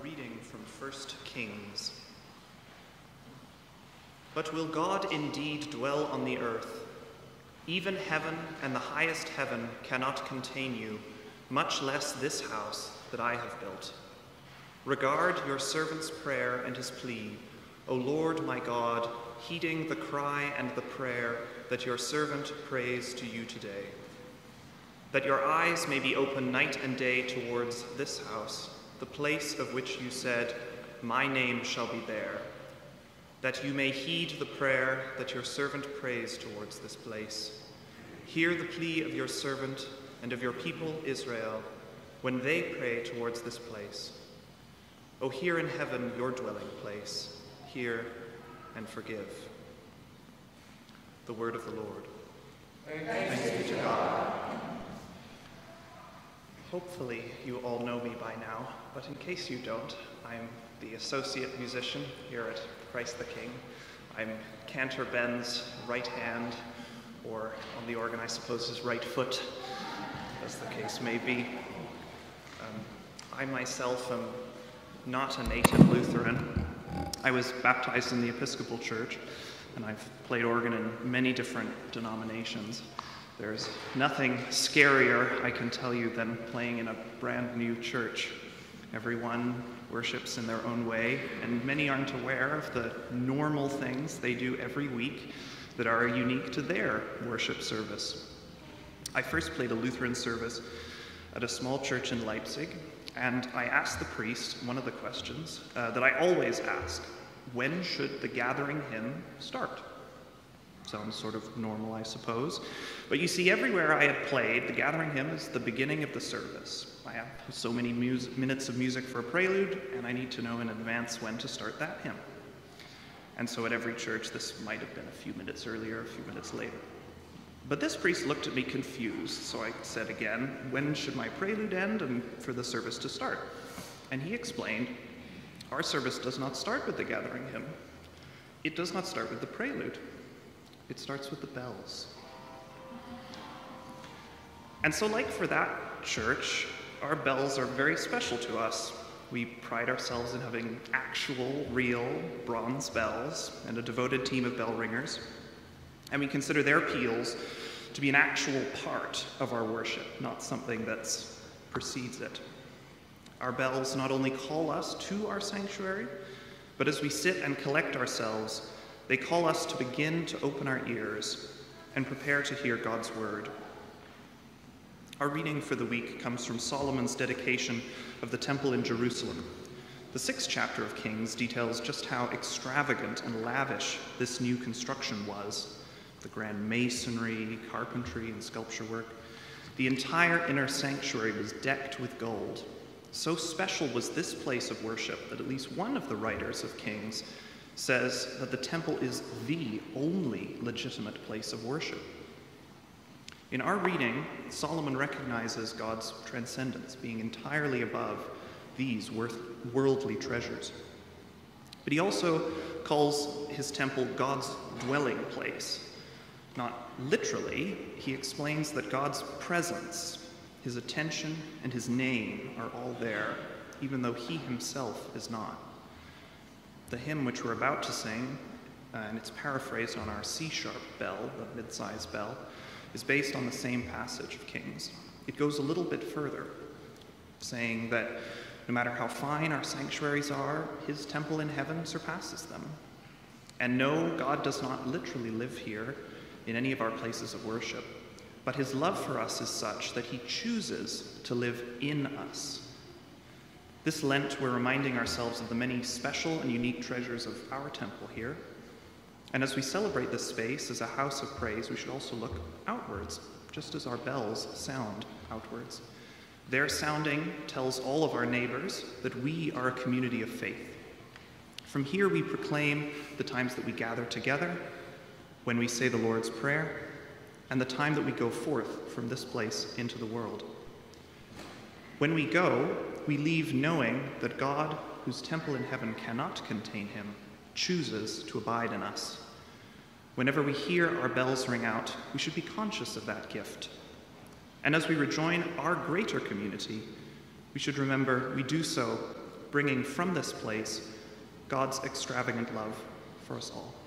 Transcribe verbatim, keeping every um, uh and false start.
reading from First Kings. But will God indeed dwell on the earth? Even heaven and the highest heaven cannot contain you, much less this house that I have built. Regard your servant's prayer and his plea, O Lord my God, heeding the cry and the prayer that your servant prays to you today. That your eyes may be open night and day towards this house, the place of which you said, my name shall be there. That you may heed the prayer that your servant prays towards this place. Hear the plea of your servant and of your people Israel when they pray towards this place. O hear in heaven your dwelling place. Hear and forgive. The word of the Lord. Thanks, Thanks be to God. Hopefully you all know me by now, but in case you don't, I'm the associate musician here at Christ the King. I'm Cantor Ben's right hand, or on the organ I suppose his right foot, as the case may be. Um, I myself am not a native Lutheran. I was baptized in the Episcopal Church, and I've played organ in many different denominations. There's nothing scarier, I can tell you, than playing in a brand new church. Everyone worships in their own way, and many aren't aware of the normal things they do every week that are unique to their worship service. I first played a Lutheran service at a small church in Leipzig, and I asked the priest one of the questions uh, that I always ask: when should the gathering hymn start? Sounds sort of normal, I suppose. But you see, everywhere I had played, the gathering hymn is the beginning of the service. I have so many minutes of music for a prelude, and I need to know in advance when to start that hymn. And so at every church, this might have been a few minutes earlier, a few minutes later. But this priest looked at me confused, so I said again, when should my prelude end and for the service to start? And he explained, our service does not start with the gathering hymn. It does not start with the prelude. It starts with the bells. And so, like for that church, our bells are very special to us. We pride ourselves in having actual, real bronze bells and a devoted team of bell ringers. And we consider their peals to be an actual part of our worship, not something that precedes it. Our bells not only call us to our sanctuary, but as we sit and collect ourselves, they call us to begin to open our ears and prepare to hear God's word. Our reading for the week comes from Solomon's dedication of the temple in Jerusalem. The sixth chapter of Kings details just how extravagant and lavish this new construction was. The grand masonry, carpentry, and sculpture work. The entire inner sanctuary was decked with gold. So special was this place of worship that at least one of the writers of Kings says that the temple is the only legitimate place of worship. In our reading, Solomon recognizes God's transcendence, being entirely above these worldly treasures. But he also calls his temple God's dwelling place. Not literally, he explains that God's presence, his attention, and his name are all there, even though he himself is not. The hymn which we're about to sing, uh, and it's paraphrased on our C-sharp bell, the mid-size bell, is based on the same passage of Kings. It goes a little bit further, saying that no matter how fine our sanctuaries are, his temple in heaven surpasses them. And no, God does not literally live here in any of our places of worship, but his love for us is such that he chooses to live in us. This Lent, we're reminding ourselves of the many special and unique treasures of our temple here. And as we celebrate this space as a house of praise, we should also look outwards, just as our bells sound outwards. Their sounding tells all of our neighbors that we are a community of faith. From here, we proclaim the times that we gather together, when we say the Lord's Prayer, and the time that we go forth from this place into the world. When we go, we leave knowing that God, whose temple in heaven cannot contain him, chooses to abide in us. Whenever we hear our bells ring out, we should be conscious of that gift. And as we rejoin our greater community, we should remember we do so bringing from this place God's extravagant love for us all.